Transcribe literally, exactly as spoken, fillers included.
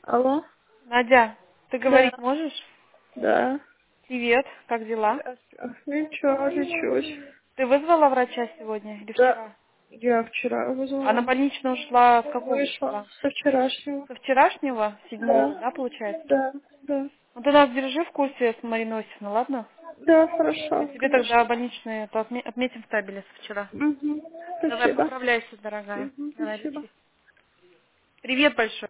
Алло? Надя, ты Да, говорить можешь? да. Привет, как дела? Здравствуйте. Ничего, лечусь. Ты вызвала врача сегодня или Да, вчера? я вчера А на вызвала. больничную ушла с какого Вышла числа? со вчерашнего. Со вчерашнего, седьмого, Да, да, получается? да, да. Ну ты нас держи в курсе с Мариной Осифовной, ладно? Да, А хорошо, тебе тогда конечно. больничные то отме- отметим в табеле с вчера. Угу. Давай, Спасибо. поправляйся, дорогая. Угу, Давай, спасибо. лечи. Привет большой.